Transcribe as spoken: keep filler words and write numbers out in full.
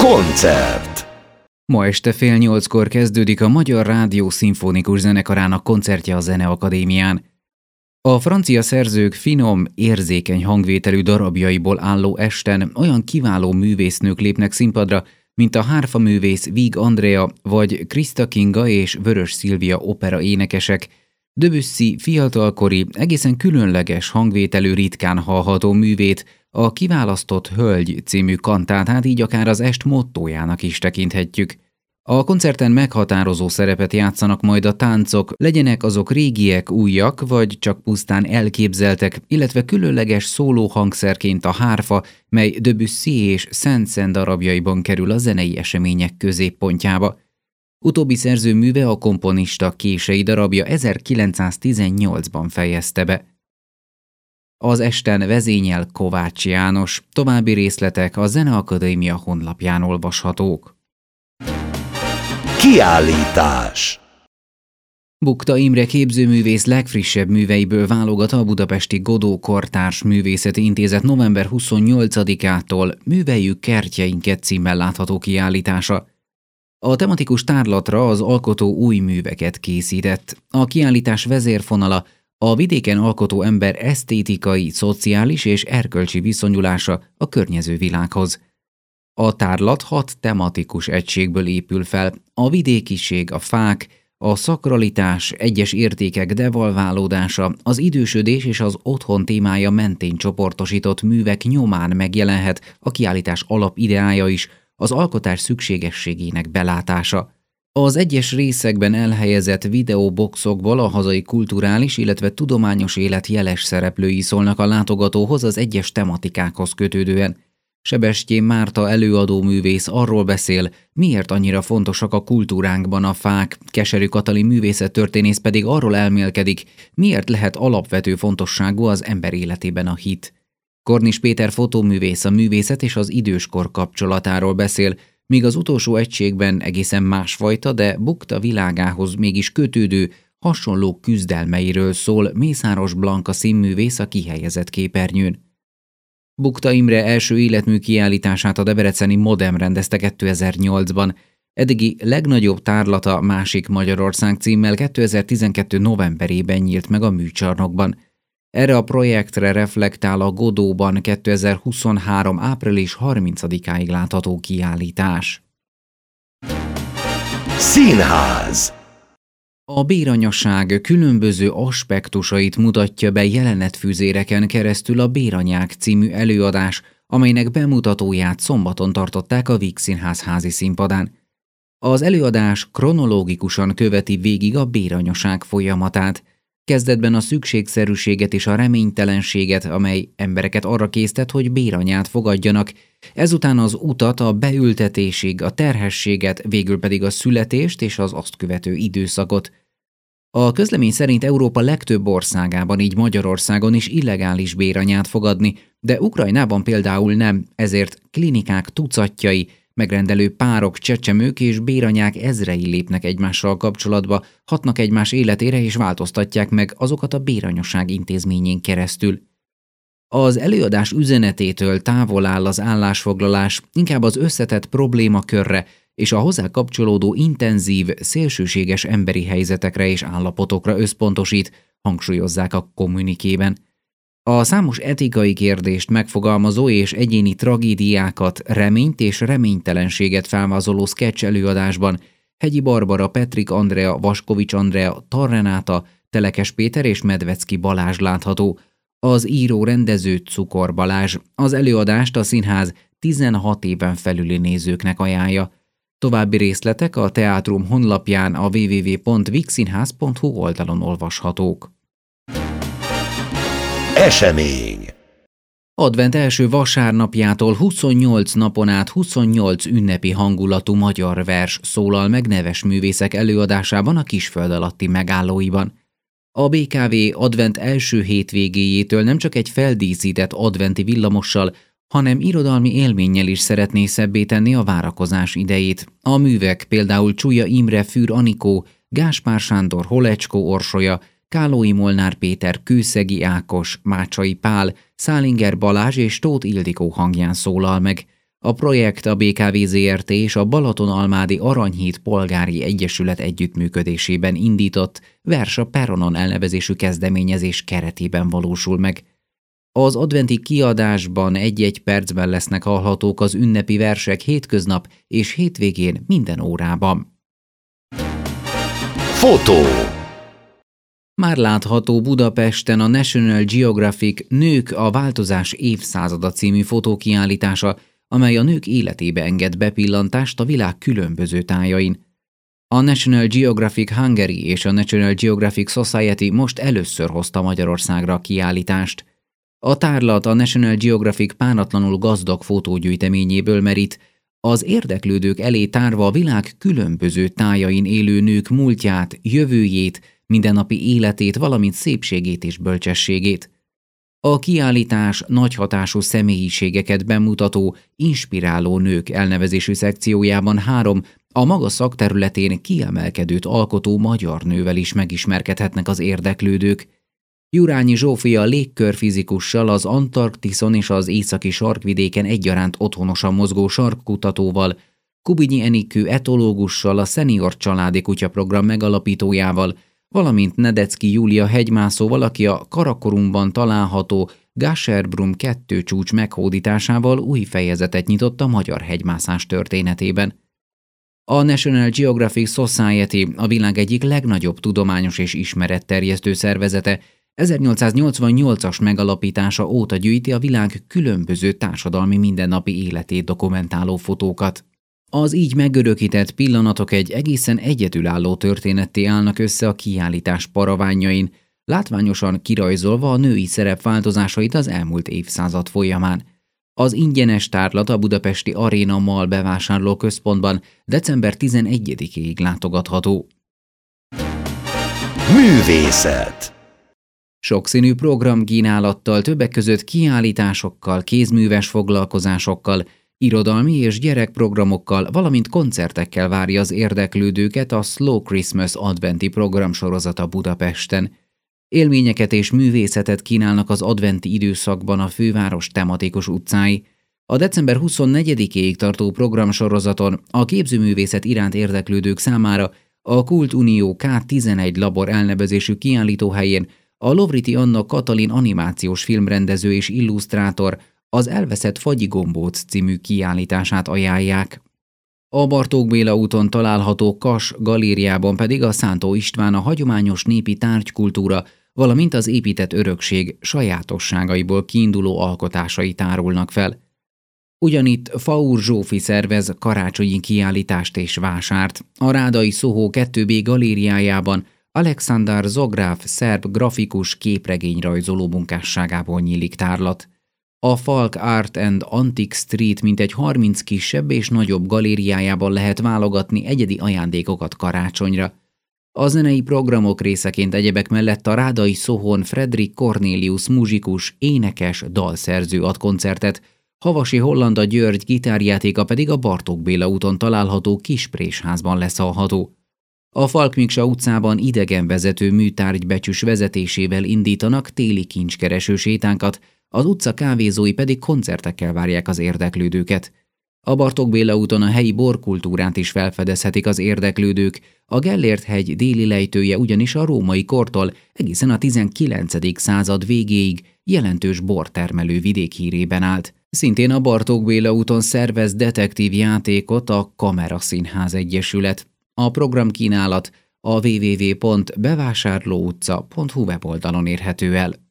Koncert. Ma este fél nyolckor kezdődik a Magyar Rádió Szimfonikus Zenekarának koncertje a Zeneakadémián. A francia szerzők finom, érzékeny hangvételű darabjaiból álló esten olyan kiváló művésznők lépnek színpadra, mint a hárfaművész Vig Andrea vagy Krista Kinga és Vörös Szilvia opera énekesek, Debussy fiatalkori, egészen különleges hangvételű ritkán hallható művét, a Kiválasztott Hölgy című kantátát így akár az est mottójának is tekinthetjük. A koncerten meghatározó szerepet játszanak majd a táncok, legyenek azok régiek, újak, vagy csak pusztán elképzeltek, illetve különleges szólóhangszerként a hárfa, mely Debussy és Saint-Saëns darabjaiban kerül a zenei események középpontjába. Utóbbi szerzőműve a komponista kései darabja ezerkilencszáztizennyolcban fejezte be. Az esten vezényel Kovács János, további részletek a Zeneakadémia honlapján olvashatók. Kiállítás. Bukta Imre képzőművész legfrissebb műveiből válogat a budapesti Godó Kortárs Művészeti Intézet november huszonnyolcadikától Műveljük kertjeinket címmel látható kiállítása. A tematikus tárlatra az alkotó új műveket készített. A kiállítás vezérfonala a vidéken alkotó ember esztétikai, szociális és erkölcsi viszonyulása a környező világhoz. A tárlat hat tematikus egységből épül fel: a vidékiség, a fák, a szakralitás, egyes értékek devalválódása, az idősödés és az otthon témája mentén csoportosított művek nyomán megjelenhet a kiállítás alapideája is, az alkotás szükségességének belátása. Az egyes részekben elhelyezett videóboxokból a hazai kulturális, illetve tudományos élet jeles szereplői szólnak a látogatóhoz az egyes tematikákhoz kötődően. Sebestyén Márta előadóművész arról beszél, miért annyira fontosak a kultúránkban a fák, Keserű Katalin művészettörténész pedig arról elmélkedik, miért lehet alapvető fontosságú az ember életében a hit. Kornis Péter fotóművész a művészet és az időskor kapcsolatáról beszél, míg az utolsó egységben egészen másfajta, de Bukta világához mégis kötődő, hasonló küzdelmeiről szól Mészáros Blanka színművész a kihelyezett képernyőn. Bukta Imre első életmű kiállítását a debreceni Modem rendezte kétezer-nyolcban. Eddigi legnagyobb tárlata Másik Magyarország címmel kétezer-tizenkettő novemberében nyílt meg a Műcsarnokban. Erre a projektre reflektál a Godóban kétezer-huszonhárom április harmincadikáig látható kiállítás. Színház. A béranyaság különböző aspektusait mutatja be jelenetfüzéreken keresztül a Béranyák című előadás, amelynek bemutatóját szombaton tartották a Víg Színház házi színpadán. Az előadás kronológikusan követi végig a béranyaság folyamatát. Kezdetben a szükségszerűséget és a reménytelenséget, amely embereket arra késztet, hogy béranyát fogadjanak, ezután az utat a beültetésig, a terhességet, végül pedig a születést és az azt követő időszakot. A közlemény szerint Európa legtöbb országában, így Magyarországon is illegális béranyát fogadni, de Ukrajnában például nem, ezért klinikák tucatjai, megrendelő párok, csecsemők és béranyák ezrei lépnek egymással kapcsolatba, hatnak egymás életére és változtatják meg azokat a béranyaság intézményén keresztül. Az előadás üzenetétől távol áll az állásfoglalás, inkább az összetett problémakörre és a hozzá kapcsolódó intenzív, szélsőséges emberi helyzetekre és állapotokra összpontosít, hangsúlyozzák a kommunikében. A számos etikai kérdést megfogalmazó és egyéni tragédiákat, reményt és reménytelenséget felvázoló sketch előadásban Hegyi Barbara, Petrik Andrea, Vaskovics Andrea, Tarrenáta, Telekes Péter és Medvecki Balázs látható. Az író-rendező Cukor Balázs. Az előadást a színház tizenhat éven felüli nézőknek ajánlja. További részletek a teátrum honlapján a double-u double-u double-u pont vígszínház pont hu oldalon olvashatók. Esemény. Advent első vasárnapjától huszonnyolc napon át huszonnyolc ünnepi hangulatú magyar vers szólal meg neves művészek előadásában a Kisföld alatti megállóiban. A bé ká vé advent első hétvégéjétől nem csak egy feldíszített adventi villamossal, hanem irodalmi élménnyel is szeretné szebbé tenni a várakozás idejét. A művek például Csúlya Imre Fűr Anikó, Gáspár Sándor Holecskó Orsolya, Kálói Molnár Péter, Kőszegi Ákos, Mácsai Pál, Szálinger Balázs és Tóth Ildikó hangján szólal meg. A projekt a bé ká vé zé er té és a Balatonalmádi Aranyhíd Polgári Egyesület együttműködésében indított Vers a Peronon elnevezésű kezdeményezés keretében valósul meg. Az adventi kiadásban egy-egy percben lesznek hallhatók az ünnepi versek hétköznap és hétvégén minden órában. Fotó. Már látható Budapesten a National Geographic Nők a változás évszázada című fotókiállítása, amely a nők életébe enged bepillantást a világ különböző tájain. A National Geographic Hungary és a National Geographic Society most először hozta Magyarországra a kiállítást. A tárlat a National Geographic pánatlanul gazdag fotógyűjteményéből merít, az érdeklődők elé tárva a világ különböző tájain élő nők múltját, jövőjét, mindennapi életét, valamint szépségét és bölcsességét. A kiállítás nagyhatású személyiségeket bemutató, inspiráló nők elnevezésű szekciójában három, a maga szakterületén kiemelkedőt alkotó magyar nővel is megismerkedhetnek az érdeklődők. Jurányi Zsófia légkörfizikussal, az Antarktiszon és az északi sarkvidéken egyaránt otthonosan mozgó sarkkutatóval, Kubinyi Enikő etológussal, a Senior Családi Kutyaprogram megalapítójával, valamint Nedecki Júlia hegymászóval, aki a Karakorumban található Gasherbrum kettő csúcs meghódításával új fejezetet nyitott a magyar hegymászás történetében. A National Geographic Society, a világ egyik legnagyobb tudományos és ismeretterjesztő szervezete, ezernyolcszáznyolcvannyolcas megalapítása óta gyűjti a világ különböző társadalmi mindennapi életét dokumentáló fotókat. Az így megörökített pillanatok egy egészen egyedülálló történetté állnak össze a kiállítás paraványain, látványosan kirajzolva a női szerep változásait az elmúlt évszázad folyamán. Az ingyenes tárlat a budapesti Aréna Mall bevásárlóközpontban december tizenegyedikéig látogatható. Művészet. Sokszínű programkínálattal, többek között kiállításokkal, kézműves foglalkozásokkal, irodalmi és gyerekprogramokkal, valamint koncertekkel várja az érdeklődőket a Slow Christmas adventi programsorozata Budapesten. Élményeket és művészetet kínálnak az adventi időszakban a főváros tematikus utcái. A december huszonnegyedikéig tartó programsorozaton a képzőművészet iránt érdeklődők számára a Kult Unió ká tizenegy labor elnevezésű kiállítóhelyén a Lovriti Anna Katalin animációs filmrendező és illusztrátor az Elveszett fagyigombóc című kiállítását ajánlják. A Bartók Béla úton található Kas galériában pedig a Szántó István a hagyományos népi tárgykultúra, valamint az épített örökség sajátosságaiból kiinduló alkotásai tárulnak fel. Ugyanitt Faur Zsófi szervez karácsonyi kiállítást és vásárt. A Rádai Soho kettő bé galériájában Alexander Zográf szerb grafikus képregényrajzoló munkásságából nyílik tárlat. A Falk Art and Antique Street mintegy harminc kisebb és nagyobb galériájában lehet válogatni egyedi ajándékokat karácsonyra. A zenei programok részeként egyebek mellett a Rádai Sohon Fredrik Cornelius muzsikus, énekes, dalszerző ad koncertet, Havasi Hollanda György gitárjátéka pedig a Bartók Béla úton található Kisprésházban lesz hallható. A Falk Miksa utcában idegenvezető műtárgybecsüs vezetésével indítanak téli kincskereső sétánkat, az utca kávézói pedig koncertekkel várják az érdeklődőket. A Bartók Béla úton a helyi borkultúrát is felfedezhetik az érdeklődők, a Gellért-hegy déli lejtője ugyanis a római kortól egészen a tizenkilencedik század végéig jelentős bortermelő vidék hírében állt. Szintén a Bartók Béla úton szervez detektív játékot a Kamera Színház Egyesület. A programkínálat a double-u double-u double-u pont bevásárlóutca pont hu weboldalon érhető el.